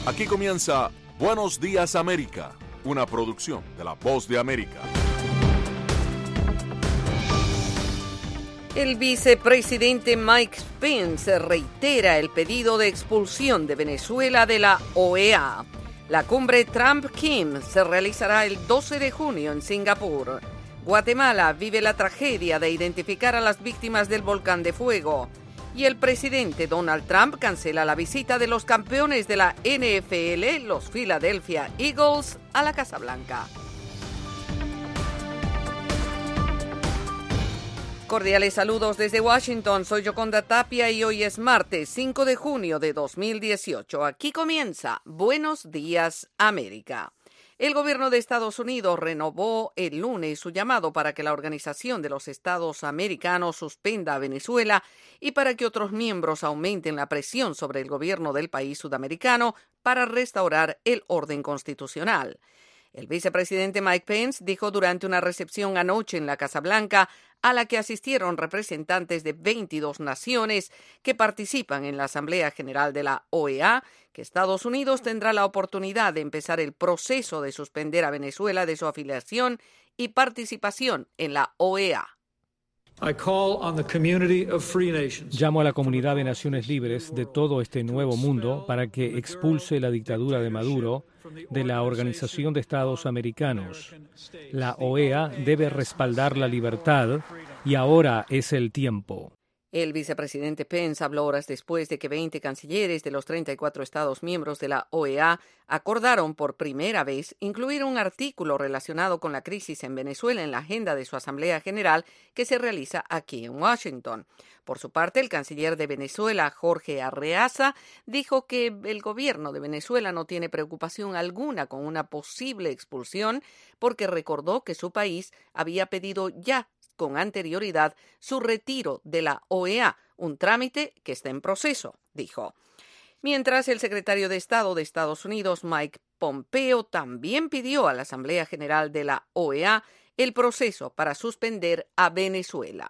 Aquí comienza Buenos Días América, una producción de La Voz de América. El vicepresidente Mike Pence reitera el pedido de expulsión de Venezuela de la OEA. La cumbre Trump-Kim se realizará el 12 de junio en Singapur. Guatemala vive la tragedia de identificar a las víctimas del volcán de fuego. Y el presidente Donald Trump cancela la visita de los campeones de la NFL, los Philadelphia Eagles, a la Casa Blanca. Cordiales saludos desde Washington, soy Yoconda Tapia y hoy es martes 5 de junio de 2018. Aquí comienza Buenos Días América. El gobierno de Estados Unidos renovó el lunes su llamado para que la Organización de los Estados Americanos suspenda a Venezuela y para que otros miembros aumenten la presión sobre el gobierno del país sudamericano para restaurar el orden constitucional. El vicepresidente Mike Pence dijo durante una recepción anoche en la Casa Blanca, a la que asistieron representantes de 22 naciones que participan en la Asamblea General de la OEA, que Estados Unidos tendrá la oportunidad de empezar el proceso de suspender a Venezuela de su afiliación y participación en la OEA. Llamo a la comunidad de naciones libres de todo este nuevo mundo para que expulse la dictadura de Maduro de la Organización de Estados Americanos. La OEA debe respaldar la libertad y ahora es el tiempo. El vicepresidente Pence habló horas después de que 20 cancilleres de los 34 Estados miembros de la OEA acordaron por primera vez incluir un artículo relacionado con la crisis en Venezuela en la agenda de su Asamblea General que se realiza aquí en Washington. Por su parte, el canciller de Venezuela, Jorge Arreaza, dijo que el gobierno de Venezuela no tiene preocupación alguna con una posible expulsión porque recordó que su país había pedido ya con anterioridad su retiro de la OEA, un trámite que está en proceso, dijo. Mientras, el secretario de Estado de Estados Unidos, Mike Pompeo, también pidió a la Asamblea General de la OEA el proceso para suspender a Venezuela.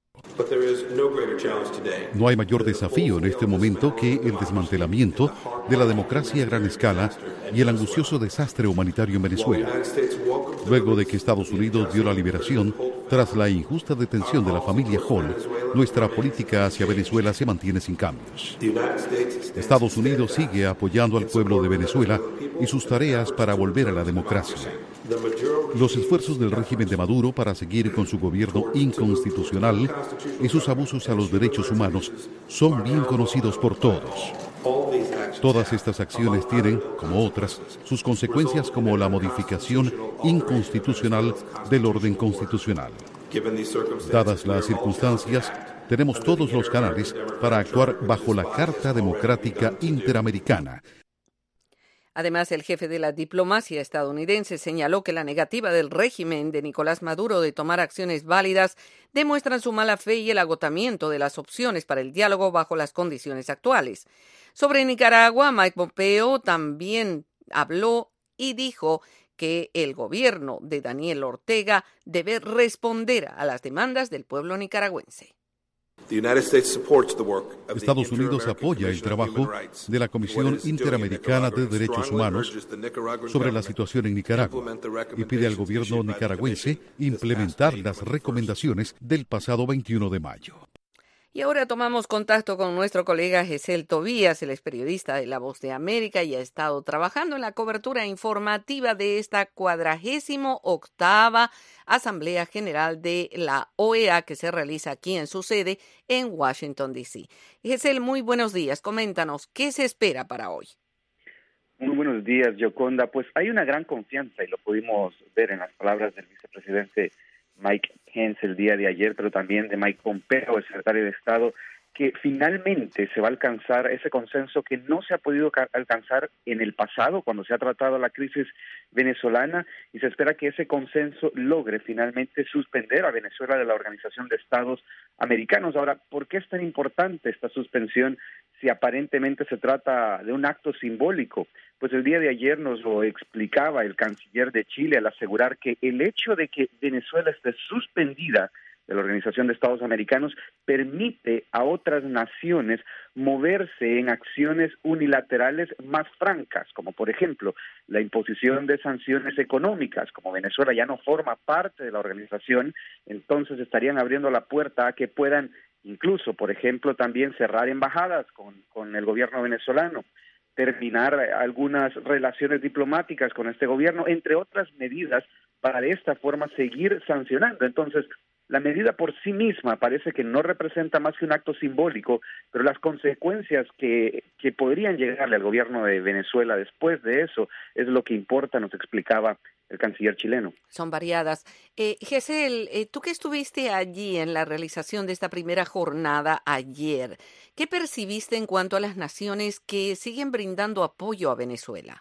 No hay mayor desafío en este momento que el desmantelamiento de la democracia a gran escala y el angustioso desastre humanitario en Venezuela. Luego de que Estados Unidos dio la liberación tras la injusta detención de la familia Hall, nuestra política hacia Venezuela se mantiene sin cambios. Estados Unidos sigue apoyando al pueblo de Venezuela y sus tareas para volver a la democracia. Los esfuerzos del régimen de Maduro para seguir con su gobierno inconstitucional y sus abusos a los derechos humanos son bien conocidos por todos. Todas estas acciones tienen, como otras, sus consecuencias como la modificación inconstitucional del orden constitucional. Dadas las circunstancias, tenemos todos los canales para actuar bajo la Carta Democrática Interamericana. Además, el jefe de la diplomacia estadounidense señaló que la negativa del régimen de Nicolás Maduro de tomar acciones válidas demuestran su mala fe y el agotamiento de las opciones para el diálogo bajo las condiciones actuales. Sobre Nicaragua, Mike Pompeo también habló y dijo que el gobierno de Daniel Ortega debe responder a las demandas del pueblo nicaragüense. Estados Unidos apoya el trabajo de la Comisión Interamericana de Derechos Humanos sobre la situación en Nicaragua y pide al gobierno nicaragüense implementar las recomendaciones del pasado 21 de mayo. Y ahora tomamos contacto con nuestro colega Gesell Tobías, él es periodista de La Voz de América y ha estado trabajando en la cobertura informativa de esta 48ª Asamblea General de la OEA que se realiza aquí en su sede en Washington, D.C. Gesell, muy buenos días. Coméntanos, ¿qué se espera para hoy? Muy buenos días, Yoconda. Pues hay una gran confianza y lo pudimos ver en las palabras del vicepresidente Mike Pence el día de ayer, pero también de Mike Pompeo, el secretario de Estado, que finalmente se va a alcanzar ese consenso que no se ha podido alcanzar en el pasado cuando se ha tratado la crisis venezolana, y se espera que ese consenso logre finalmente suspender a Venezuela de la Organización de Estados Americanos. Ahora, ¿por qué es tan importante esta suspensión si aparentemente se trata de un acto simbólico? Pues el día de ayer nos lo explicaba el canciller de Chile al asegurar que el hecho de que Venezuela esté suspendida de la Organización de Estados Americanos, permite a otras naciones moverse en acciones unilaterales más francas, como por ejemplo la imposición de sanciones económicas. Como Venezuela ya no forma parte de la organización, entonces estarían abriendo la puerta a que puedan incluso, por ejemplo, también cerrar embajadas con el gobierno venezolano, terminar algunas relaciones diplomáticas con este gobierno, entre otras medidas, para de esta forma seguir sancionando. Entonces, la medida por sí misma parece que no representa más que un acto simbólico, pero las consecuencias que podrían llegarle al gobierno de Venezuela después de eso es lo que importa, nos explicaba el canciller chileno. Son variadas. Gesell, tú que estuviste allí en la realización de esta primera jornada ayer, ¿qué percibiste en cuanto a las naciones que siguen brindando apoyo a Venezuela?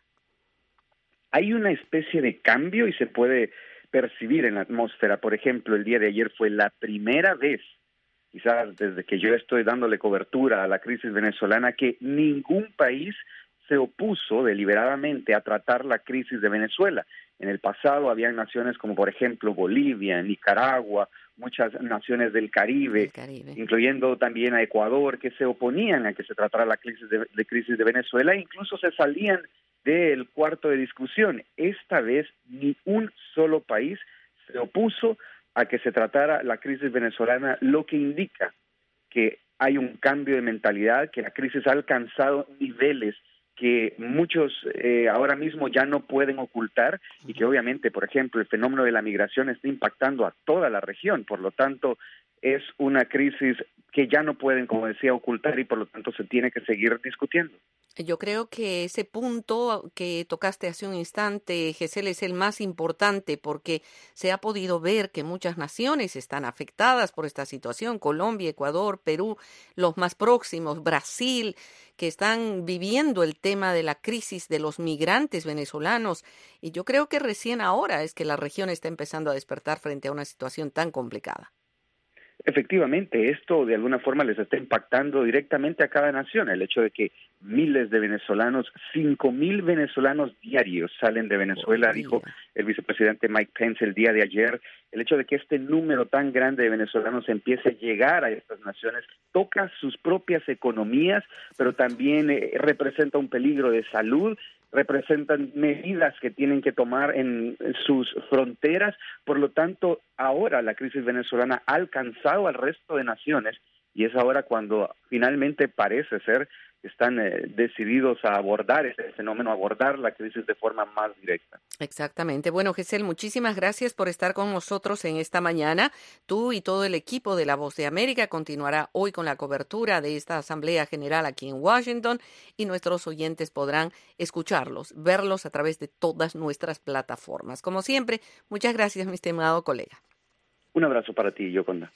Hay una especie de cambio y se puede percibir en la atmósfera. Por ejemplo, el día de ayer fue la primera vez, quizás desde que yo estoy dándole cobertura a la crisis venezolana, que ningún país se opuso deliberadamente a tratar la crisis de Venezuela. En el pasado habían naciones como por ejemplo Bolivia, Nicaragua, muchas naciones del Caribe, incluyendo también a Ecuador, que se oponían a que se tratara la crisis de Venezuela e incluso se salían del cuarto de discusión. Esta vez ni un solo país se opuso a que se tratara la crisis venezolana, lo que indica que hay un cambio de mentalidad, que la crisis ha alcanzado niveles que muchos ahora mismo ya no pueden ocultar y que obviamente, por ejemplo, el fenómeno de la migración está impactando a toda la región. Por lo tanto, es una crisis que ya no pueden, como decía, ocultar y por lo tanto se tiene que seguir discutiendo. Yo creo que ese punto que tocaste hace un instante, Gesell, es el más importante porque se ha podido ver que muchas naciones están afectadas por esta situación. Colombia, Ecuador, Perú, los más próximos, Brasil, que están viviendo el tema de la crisis de los migrantes venezolanos. Y yo creo que recién ahora es que la región está empezando a despertar frente a una situación tan complicada. Efectivamente, esto de alguna forma les está impactando directamente a cada nación. El hecho de que miles de venezolanos, 5,000 venezolanos diarios salen de Venezuela, dijo el vicepresidente Mike Pence el día de ayer. El hecho de que este número tan grande de venezolanos empiece a llegar a estas naciones toca sus propias economías, pero también representa un peligro de salud, representan medidas que tienen que tomar en sus fronteras. Por lo tanto, ahora la crisis venezolana ha alcanzado al resto de naciones y es ahora cuando finalmente parece ser que están decididos a abordar este fenómeno, a abordar la crisis de forma más directa. Exactamente. Bueno, Gesell, muchísimas gracias por estar con nosotros en esta mañana. Tú y todo el equipo de La Voz de América continuará hoy con la cobertura de esta Asamblea General aquí en Washington y nuestros oyentes podrán escucharlos, verlos a través de todas nuestras plataformas. Como siempre, muchas gracias, mi estimado colega. Un abrazo para ti, Yoconda.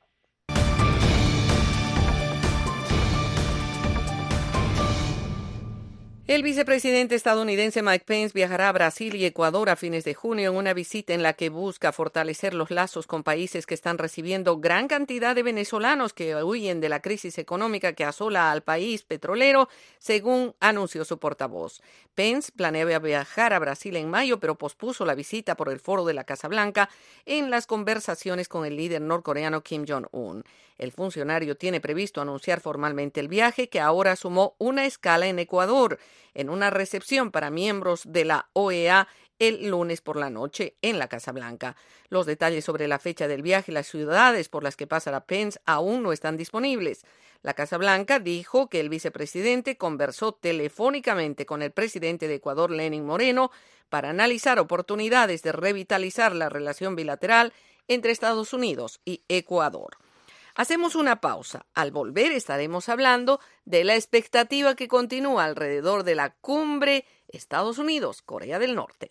El vicepresidente estadounidense Mike Pence viajará a Brasil y Ecuador a fines de junio en una visita en la que busca fortalecer los lazos con países que están recibiendo gran cantidad de venezolanos que huyen de la crisis económica que asola al país petrolero, según anunció su portavoz. Pence planeaba viajar a Brasil en mayo, pero pospuso la visita por el foro de la Casa Blanca en las conversaciones con el líder norcoreano Kim Jong-un. El funcionario tiene previsto anunciar formalmente el viaje, que ahora sumó una escala en Ecuador, en una recepción para miembros de la OEA el lunes por la noche en la Casa Blanca. Los detalles sobre la fecha del viaje y las ciudades por las que pasará Pence aún no están disponibles. La Casa Blanca dijo que el vicepresidente conversó telefónicamente con el presidente de Ecuador, Lenín Moreno, para analizar oportunidades de revitalizar la relación bilateral entre Estados Unidos y Ecuador. Hacemos una pausa. Al volver estaremos hablando de la expectativa que continúa alrededor de la cumbre Estados Unidos-Corea del Norte.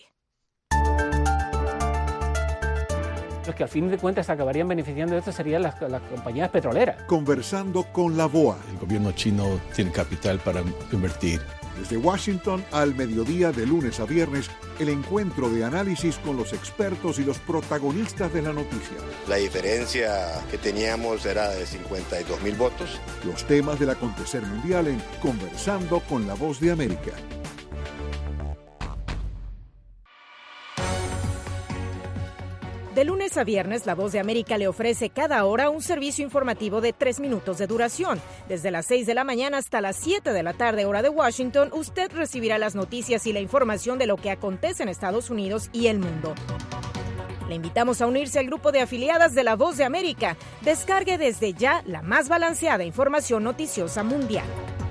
Los que al fin de cuentas acabarían beneficiando de esto serían las compañías petroleras. Conversando con la BOA. El gobierno chino tiene capital para invertir. Desde Washington al mediodía de lunes a viernes, el encuentro de análisis con los expertos y los protagonistas de la noticia. La diferencia que teníamos era de 52,000 votos. Los temas del acontecer mundial en Conversando con la Voz de América. De lunes lunes a viernes, La Voz de América le ofrece cada hora un servicio informativo de 3 minutos de duración. Desde las 6 de la mañana hasta las 7 de la tarde, hora de Washington, usted recibirá las noticias y la información de lo que acontece en Estados Unidos y el mundo. Le invitamos a unirse al grupo de afiliadas de La Voz de América. Descargue desde ya la más balanceada información noticiosa mundial.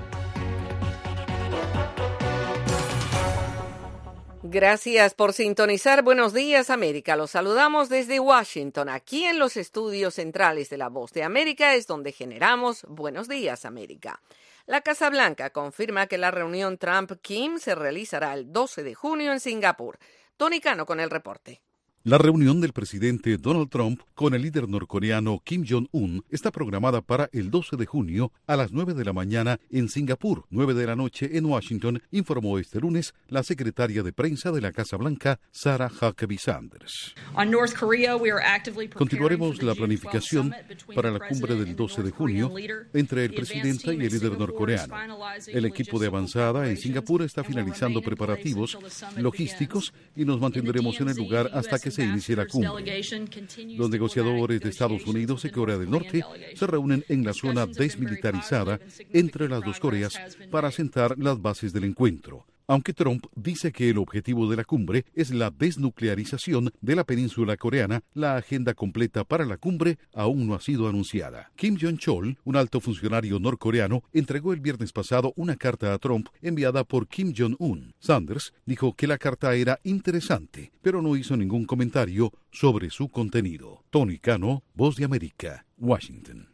Gracias por sintonizar Buenos Días América. Los saludamos desde Washington. Aquí en los estudios centrales de La Voz de América es donde generamos Buenos Días América. La Casa Blanca confirma que la reunión Trump-Kim se realizará el 12 de junio en Singapur. Tony Cano con el reporte. La reunión del presidente Donald Trump con el líder norcoreano Kim Jong-un está programada para el 12 de junio a las 9 de la mañana en Singapur, 9 de la noche en Washington, informó este lunes la secretaria de prensa de la Casa Blanca, Sarah Huckabee Sanders. Continuaremos la planificación para la cumbre del 12 de junio entre el presidente y el líder norcoreano. El equipo de avanzada en Singapur está finalizando preparativos logísticos y nos mantendremos en el lugar hasta que se inicie la cumbre. Los negociadores de Estados Unidos y Corea del Norte se reúnen en la zona desmilitarizada entre las dos Coreas para sentar las bases del encuentro. Aunque Trump dice que el objetivo de la cumbre es la desnuclearización de la península coreana, la agenda completa para la cumbre aún no ha sido anunciada. Kim Jong-chol, un alto funcionario norcoreano, entregó el viernes pasado una carta a Trump enviada por Kim Jong-un. Sanders dijo que la carta era interesante, pero no hizo ningún comentario sobre su contenido. Tony Cano, Voz de América, Washington.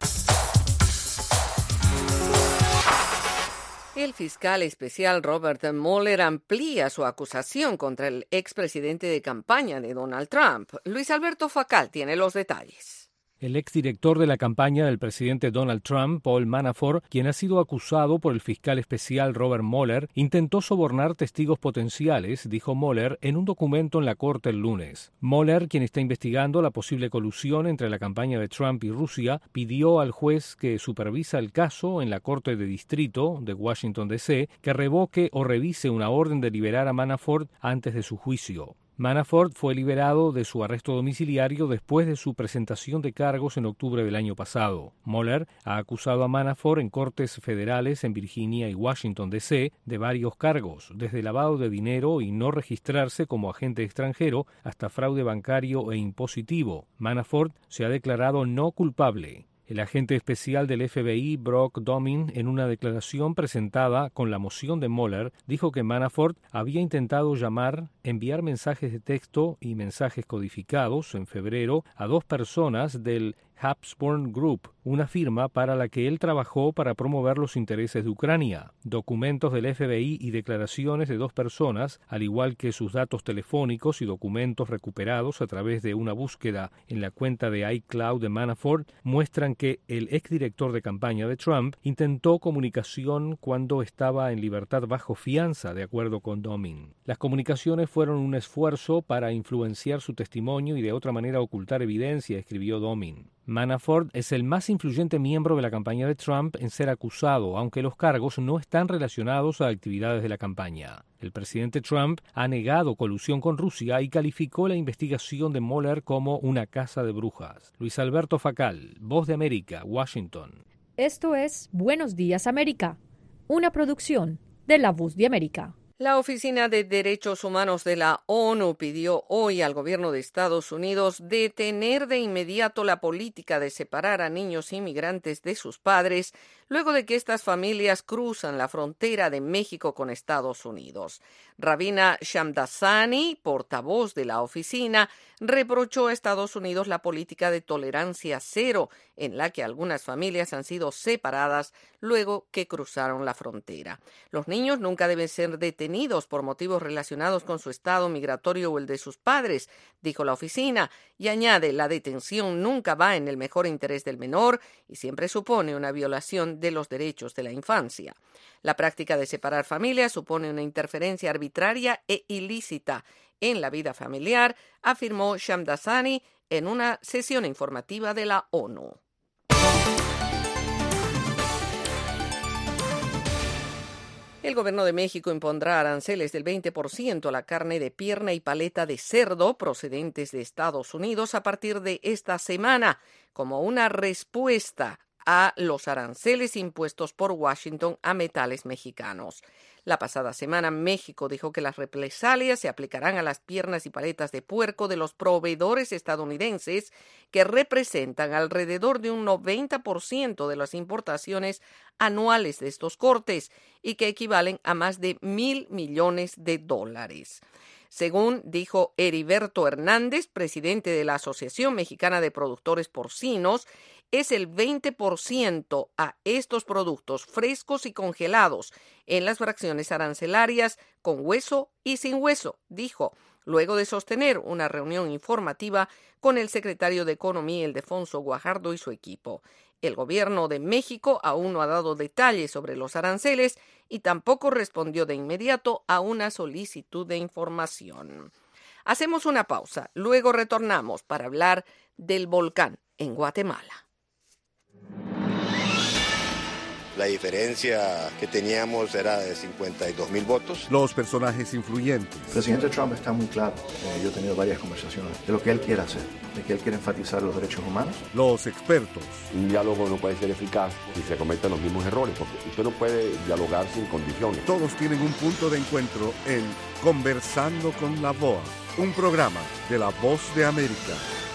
El fiscal especial Robert Mueller amplía su acusación contra el expresidente de campaña de Donald Trump. Luis Alberto Facal tiene los detalles. El exdirector de la campaña del presidente Donald Trump, Paul Manafort, quien ha sido acusado por el fiscal especial Robert Mueller, intentó sobornar testigos potenciales, dijo Mueller en un documento en la corte el lunes. Mueller, quien está investigando la posible colusión entre la campaña de Trump y Rusia, pidió al juez que supervisa el caso en la Corte de Distrito de Washington, D.C., que revoque o revise una orden de liberar a Manafort antes de su juicio. Manafort fue liberado de su arresto domiciliario después de su presentación de cargos en octubre del año pasado. Mueller ha acusado a Manafort en cortes federales en Virginia y Washington, D.C. de varios cargos, desde lavado de dinero y no registrarse como agente extranjero hasta fraude bancario e impositivo. Manafort se ha declarado no culpable. El agente especial del FBI, Brock Domin, en una declaración presentada con la moción de Mueller, dijo que Manafort había intentado enviar mensajes de texto y mensajes codificados en febrero a 2 personas del Habsburg Group, una firma para la que él trabajó para promover los intereses de Ucrania. Documentos del FBI y declaraciones de 2 personas, al igual que sus datos telefónicos y documentos recuperados a través de una búsqueda en la cuenta de iCloud de Manafort, muestran que el exdirector de campaña de Trump intentó comunicación cuando estaba en libertad bajo fianza, de acuerdo con Domin. Las comunicaciones fueron un esfuerzo para influenciar su testimonio y de otra manera ocultar evidencia, escribió Domin. Manafort es el más influyente miembro de la campaña de Trump en ser acusado, aunque los cargos no están relacionados a actividades de la campaña. El presidente Trump ha negado colusión con Rusia y calificó la investigación de Mueller como una caza de brujas. Luis Alberto Facal, Voz de América, Washington. Esto es Buenos Días América, una producción de La Voz de América. La Oficina de Derechos Humanos de la ONU pidió hoy al gobierno de Estados Unidos detener de inmediato la política de separar a niños inmigrantes de sus padres luego de que estas familias cruzan la frontera de México con Estados Unidos. Ravina Shamdasani, portavoz de la oficina, reprochó a Estados Unidos la política de tolerancia cero en la que algunas familias han sido separadas luego que cruzaron la frontera. Los niños nunca deben ser detenidos por motivos relacionados con su estado migratorio o el de sus padres, dijo la oficina, y añade, la detención nunca va en el mejor interés del menor y siempre supone una violación de los derechos de la infancia. La práctica de separar familias supone una interferencia arbitraria e ilícita en la vida familiar, afirmó Shamdasani en una sesión informativa de la ONU. El gobierno de México impondrá aranceles del 20% a la carne de pierna y paleta de cerdo procedentes de Estados Unidos a partir de esta semana, como una respuesta a los aranceles impuestos por Washington a metales mexicanos. La pasada semana, México dijo que las represalias se aplicarán a las piernas y paletas de puerco de los proveedores estadounidenses, que representan alrededor de un 90% de las importaciones anuales de estos cortes y que equivalen a más de $1,000 millones. Según dijo Heriberto Hernández, presidente de la Asociación Mexicana de Productores Porcinos, es el 20% a estos productos frescos y congelados en las fracciones arancelarias con hueso y sin hueso, dijo, luego de sostener una reunión informativa con el secretario de Economía, Ildefonso Guajardo, y su equipo. El gobierno de México aún no ha dado detalles sobre los aranceles y tampoco respondió de inmediato a una solicitud de información. Hacemos una pausa, luego retornamos para hablar del volcán en Guatemala. La diferencia que teníamos era de 52,000 votos. Los personajes influyentes. El presidente Trump está muy claro. Yo he tenido varias conversaciones de lo que él quiere hacer, de que él quiere enfatizar los derechos humanos. Los expertos. Un diálogo no puede ser eficaz si se cometen los mismos errores, porque usted no puede dialogar sin condiciones. Todos tienen un punto de encuentro en Conversando con la VOA, un programa de La Voz de América.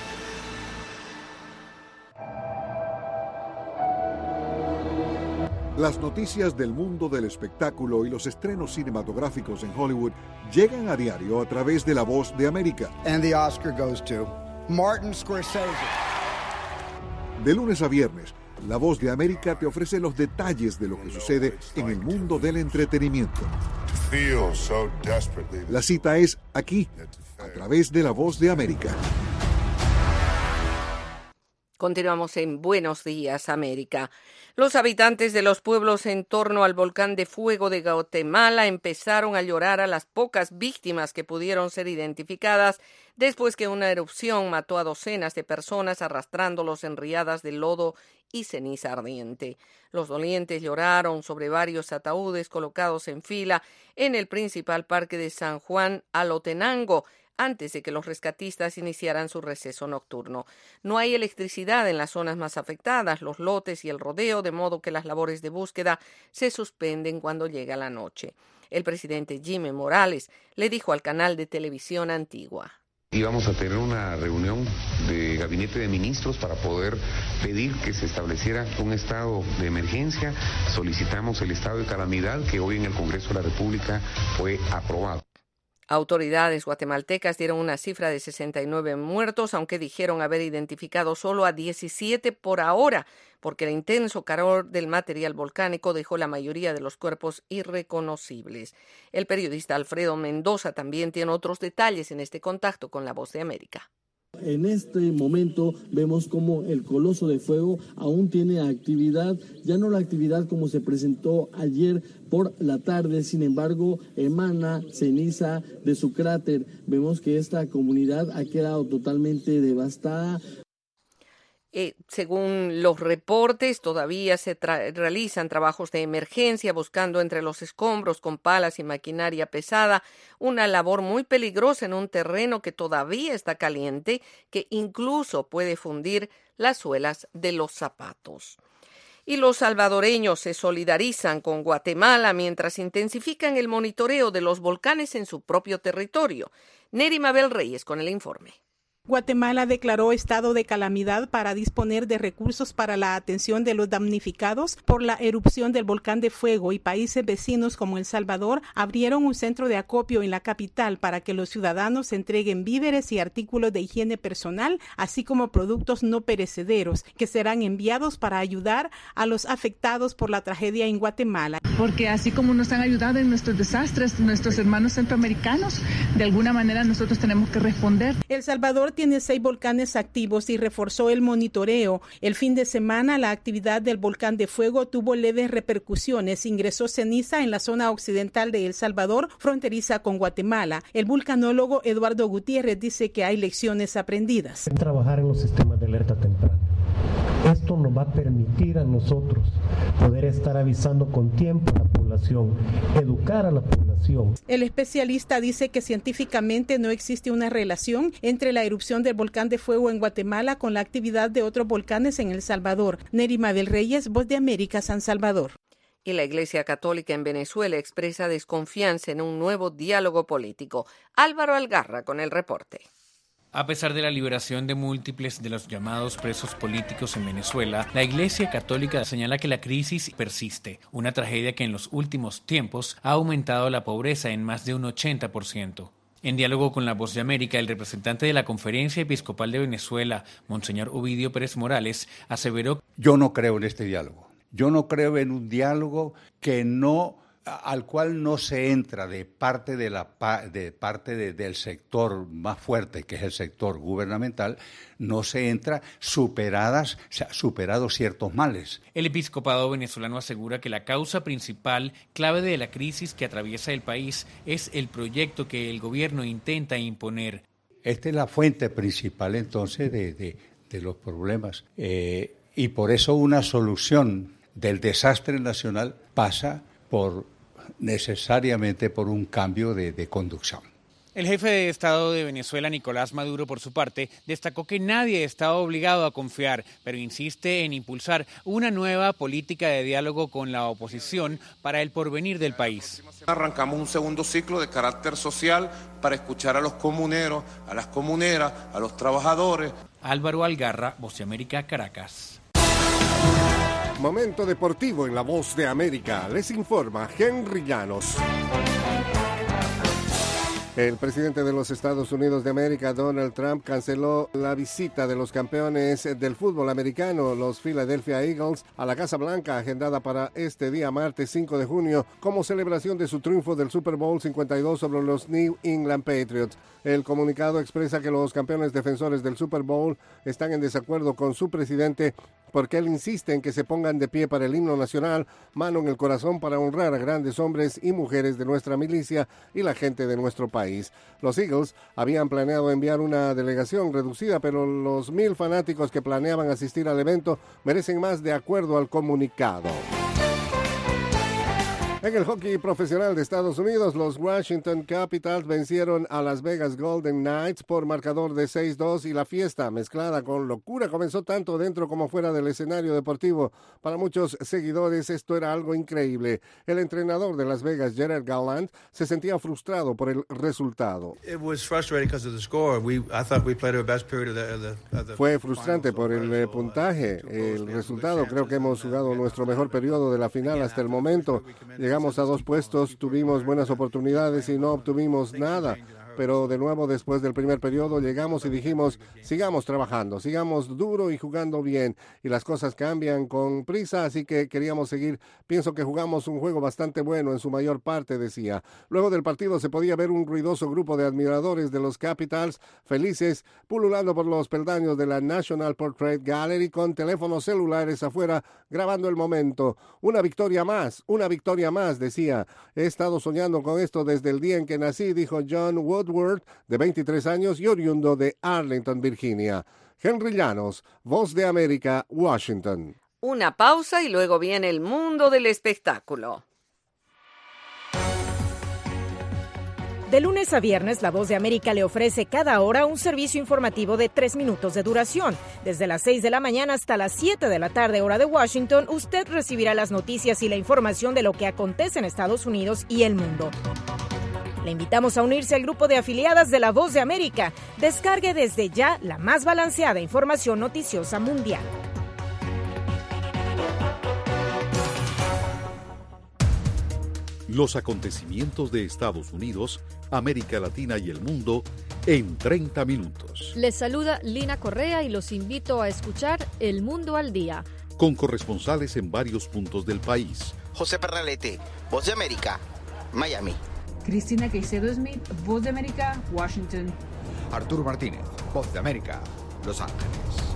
Las noticias del mundo del espectáculo y los estrenos cinematográficos en Hollywood llegan a diario a través de La Voz de América. And the Oscar goes to Martin Scorsese. De lunes a viernes, La Voz de América te ofrece los detalles de lo que sucede en el mundo del entretenimiento. La cita es aquí, a través de La Voz de América. Continuamos en Buenos Días, América. Los habitantes de los pueblos en torno al volcán de fuego de Guatemala empezaron a llorar a las pocas víctimas que pudieron ser identificadas después que una erupción mató a docenas de personas arrastrándolos en riadas de lodo y ceniza ardiente. Los dolientes lloraron sobre varios ataúdes colocados en fila en el principal parque de San Juan Alotenango, antes de que los rescatistas iniciaran su receso nocturno. No hay electricidad en las zonas más afectadas, los lotes y el rodeo, de modo que las labores de búsqueda se suspenden cuando llega la noche. El presidente Jimmy Morales le dijo al canal de televisión Antigua: Íbamos a tener una reunión de gabinete de ministros para poder pedir que se estableciera un estado de emergencia. Solicitamos el estado de calamidad, que hoy en el Congreso de la República fue aprobado. Autoridades guatemaltecas dieron una cifra de 69 muertos, aunque dijeron haber identificado solo a 17 por ahora, porque el intenso calor del material volcánico dejó la mayoría de los cuerpos irreconocibles. El periodista Alfredo Mendoza también tiene otros detalles en este contacto con La Voz de América. En este momento vemos como el coloso de fuego aún tiene actividad, ya no la actividad como se presentó ayer por la tarde, sin embargo emana ceniza de su cráter. Vemos que esta comunidad ha quedado totalmente devastada. Según los reportes, todavía se realizan trabajos de emergencia buscando entre los escombros con palas y maquinaria pesada, una labor muy peligrosa en un terreno que todavía está caliente, que incluso puede fundir las suelas de los zapatos. Y los salvadoreños se solidarizan con Guatemala mientras intensifican el monitoreo de los volcanes en su propio territorio. Neri Mabel Reyes con el informe. Guatemala declaró estado de calamidad para disponer de recursos para la atención de los damnificados por la erupción del volcán de fuego, y países vecinos como El Salvador abrieron un centro de acopio en la capital para que los ciudadanos entreguen víveres y artículos de higiene personal, así como productos no perecederos que serán enviados para ayudar a los afectados por la tragedia en Guatemala. Porque así como nos han ayudado en nuestros desastres, nuestros hermanos centroamericanos, de alguna manera nosotros tenemos que responder. El Salvador tiene 6 volcanes activos y reforzó el monitoreo. El fin de semana, la actividad del volcán de fuego tuvo leves repercusiones. Ingresó ceniza en la zona occidental de El Salvador, fronteriza con Guatemala. El vulcanólogo Eduardo Gutiérrez dice que hay lecciones aprendidas. Trabajar en los sistemas de alerta temprana. Esto nos va a permitir a nosotros poder estar avisando con tiempo a la población, educar a la población. El especialista dice que científicamente no existe una relación entre la erupción del volcán de fuego en Guatemala con la actividad de otros volcanes en El Salvador. Neri Mabel Reyes, Voz de América, San Salvador. Y la Iglesia Católica en Venezuela expresa desconfianza en un nuevo diálogo político. Álvaro Algarra con el reporte. A pesar de la liberación de múltiples de los llamados presos políticos en Venezuela, la Iglesia Católica señala que la crisis persiste, una tragedia que en los últimos tiempos ha aumentado la pobreza en más de un 80%. En diálogo con La Voz de América, el representante de la Conferencia Episcopal de Venezuela, Monseñor Ovidio Pérez Morales, aseveró: Yo no creo en este diálogo. Yo no creo en un diálogo al cual no se entra de parte del sector más fuerte, que es el sector gubernamental, no se entra superados ciertos males. El episcopado venezolano asegura que la causa principal, clave de la crisis que atraviesa el país, es el proyecto que el gobierno intenta imponer. Esta es la fuente principal entonces de los problemas y por eso una solución del desastre nacional pasa necesariamente por un cambio de conducción. El jefe de Estado de Venezuela, Nicolás Maduro, por su parte, destacó que nadie está obligado a confiar, pero insiste en impulsar una nueva política de diálogo con la oposición para el porvenir del país. Arrancamos un segundo ciclo de carácter social para escuchar a los comuneros, a las comuneras, a los trabajadores. Álvaro Algarra, Voz de América, Caracas. Momento deportivo en La Voz de América. Les informa Henry Llanos. El presidente de los Estados Unidos de América, Donald Trump, canceló la visita de los campeones del fútbol americano, los Philadelphia Eagles, a la Casa Blanca, agendada para este día martes 5 de junio, como celebración de su triunfo del Super Bowl 52 sobre los New England Patriots. El comunicado expresa que los campeones defensores del Super Bowl están en desacuerdo con su presidente porque él insiste en que se pongan de pie para el himno nacional, mano en el corazón para honrar a grandes hombres y mujeres de nuestra milicia y la gente de nuestro país. Los Eagles habían planeado enviar una delegación reducida, pero los 1,000 fanáticos que planeaban asistir al evento merecen más de acuerdo al comunicado. En el hockey profesional de Estados Unidos, los Washington Capitals vencieron a Las Vegas Golden Knights por marcador de 6-2 y la fiesta, mezclada con locura, comenzó tanto dentro como fuera del escenario deportivo. Para muchos seguidores esto era algo increíble. El entrenador de Las Vegas, Gerard Gallant, se sentía frustrado por el resultado. Fue frustrante por el puntaje, el resultado. Creo que hemos jugado nuestro mejor periodo de la final hasta el momento. Llegamos a 2 puestos, tuvimos buenas oportunidades y no obtuvimos nada. Pero de nuevo, después del primer periodo, llegamos y dijimos, sigamos trabajando, sigamos duro y jugando bien. Y las cosas cambian con prisa, así que queríamos seguir. Pienso que jugamos un juego bastante bueno en su mayor parte, decía. Luego del partido se podía ver un ruidoso grupo de admiradores de los Capitals, felices, pululando por los peldaños de la National Portrait Gallery con teléfonos celulares afuera, grabando el momento. Una victoria más, decía. He estado soñando con esto desde el día en que nací, dijo John Woodward, de 23 años y oriundo de Arlington, Virginia. Henry Llanos, Voz de América, Washington. Una pausa y luego viene el mundo del espectáculo. De lunes a viernes, La Voz de América le ofrece cada hora un servicio informativo de 3 minutos de duración. Desde las 6 de la mañana hasta las 7 de la tarde, hora de Washington, usted recibirá las noticias y la información de lo que acontece en Estados Unidos y el mundo. Le invitamos a unirse al grupo de afiliadas de La Voz de América. Descargue desde ya la más balanceada información noticiosa mundial. Los acontecimientos de Estados Unidos, América Latina y el mundo en 30 minutos. Les saluda Lina Correa y los invito a escuchar El Mundo al Día. Con corresponsales en varios puntos del país. José Pernalete, Voz de América, Miami. Cristina Caicedo Smith, Voz de América, Washington. Arturo Martínez, Voz de América, Los Ángeles.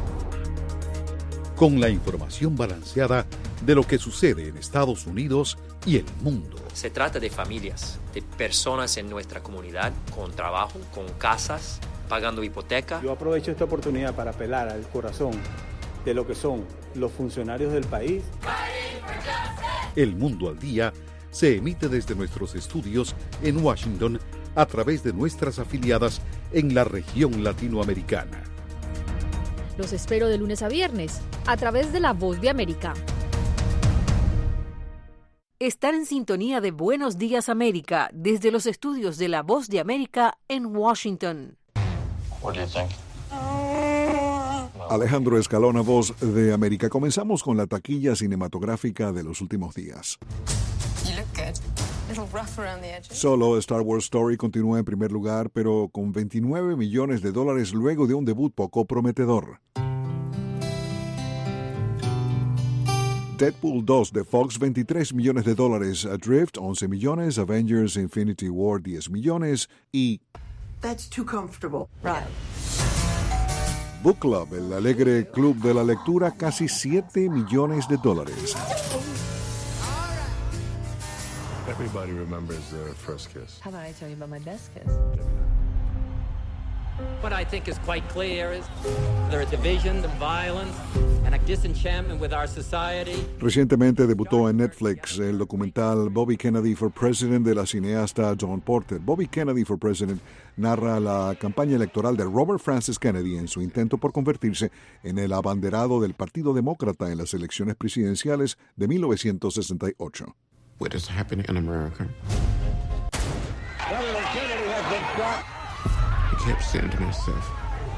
Con la información balanceada de lo que sucede en Estados Unidos y el mundo. Se trata de familias, de personas en nuestra comunidad, con trabajo, con casas, pagando hipoteca. Yo aprovecho esta oportunidad para apelar al corazón de lo que son los funcionarios del país. El Mundo al Día se emite desde nuestros estudios en Washington a través de nuestras afiliadas en la región latinoamericana. Los espero de lunes a viernes a través de La Voz de América. Están en sintonía de Buenos Días América desde los estudios de La Voz de América en Washington. What do you think? Alejandro Escalona, Voz de América. Comenzamos con la taquilla cinematográfica de los últimos días. Solo Star Wars Story continúa en primer lugar, pero con $29 millones luego de un debut poco prometedor. Deadpool 2 de Fox, $23 millones. Adrift, 11 millones. Avengers Infinity War, 10 millones. Y That's too comfortable. Right. Book Club, el alegre club de la lectura, casi $7 millones. Everybody remembers their first kiss. How about I tell you about my best kiss? What I think is quite clear is there is division, violence, and a disenchantment with our society. Recientemente debutó en Netflix el documental Bobby Kennedy for President de la cineasta John Porter. Bobby Kennedy for President narra la campaña electoral de Robert Francis Kennedy en su intento por convertirse en el abanderado del Partido Demócrata en las elecciones presidenciales de 1968. What is happening in America? President Kennedy has been shot. I kept saying to myself.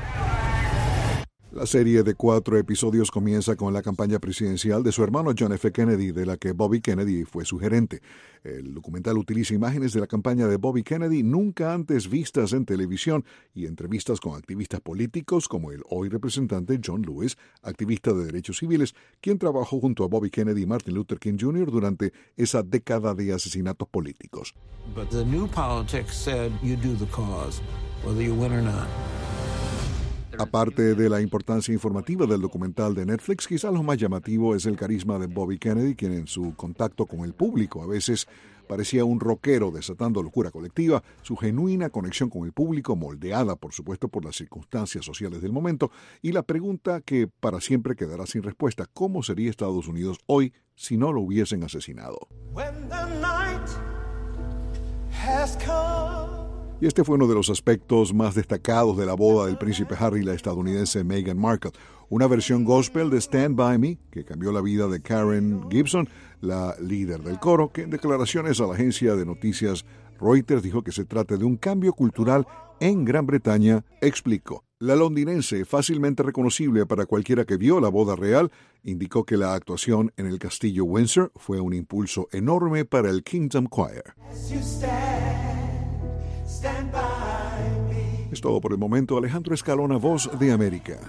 La serie de 4 episodios comienza con la campaña presidencial de su hermano John F. Kennedy, de la que Bobby Kennedy fue su gerente. El documental utiliza imágenes de la campaña de Bobby Kennedy nunca antes vistas en televisión y entrevistas con activistas políticos como el hoy representante John Lewis, activista de derechos civiles, quien trabajó junto a Bobby Kennedy y Martin Luther King Jr. durante esa década de asesinatos políticos. But the new politics said you do the cause, whether you win or not. Aparte de la importancia informativa del documental de Netflix, quizás lo más llamativo es el carisma de Bobby Kennedy, quien en su contacto con el público a veces parecía un rockero desatando locura colectiva, su genuina conexión con el público, moldeada por supuesto por las circunstancias sociales del momento, y la pregunta que para siempre quedará sin respuesta: ¿cómo sería Estados Unidos hoy si no lo hubiesen asesinado? Y este fue uno de los aspectos más destacados de la boda del príncipe Harry y la estadounidense Meghan Markle. Una versión gospel de Stand By Me que cambió la vida de Karen Gibson, la líder del coro, que en declaraciones a la agencia de noticias Reuters dijo que se trata de un cambio cultural en Gran Bretaña. Explicó: la londinense, fácilmente reconocible para cualquiera que vio la boda real, indicó que la actuación en el castillo Windsor fue un impulso enorme para el Kingdom Choir. Es todo por el momento. Alejandro Escalona, Voz de América.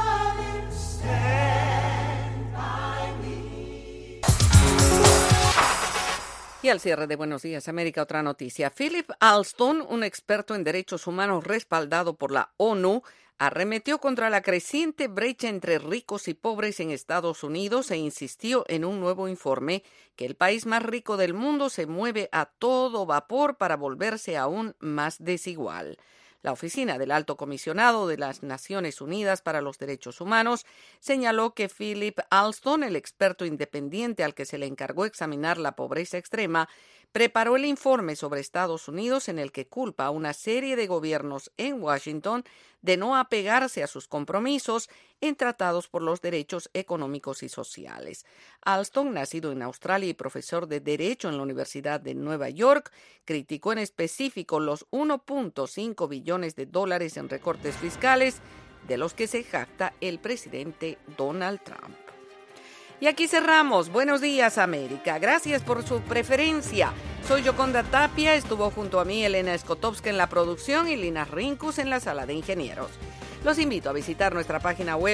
Y al cierre de Buenos Días América, otra noticia. Philip Alston, un experto en derechos humanos respaldado por la ONU, arremetió contra la creciente brecha entre ricos y pobres en Estados Unidos e insistió en un nuevo informe que el país más rico del mundo se mueve a todo vapor para volverse aún más desigual. La Oficina del Alto Comisionado de las Naciones Unidas para los Derechos Humanos señaló que Philip Alston, el experto independiente al que se le encargó examinar la pobreza extrema, preparó el informe sobre Estados Unidos en el que culpa a una serie de gobiernos en Washington de no apegarse a sus compromisos en tratados por los derechos económicos y sociales. Alston, nacido en Australia y profesor de Derecho en la Universidad de Nueva York, criticó en específico los $1.5 billones en recortes fiscales de los que se jacta el presidente Donald Trump. Y aquí cerramos. Buenos días, América. Gracias por su preferencia. Soy Yoconda Tapia. Estuvo junto a mí Elena Skotowska en la producción y Lina Rincus en la sala de ingenieros. Los invito a visitar nuestra página web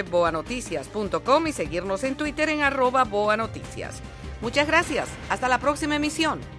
boanoticias.com y seguirnos en Twitter en @boanoticias. Muchas gracias. Hasta la próxima emisión.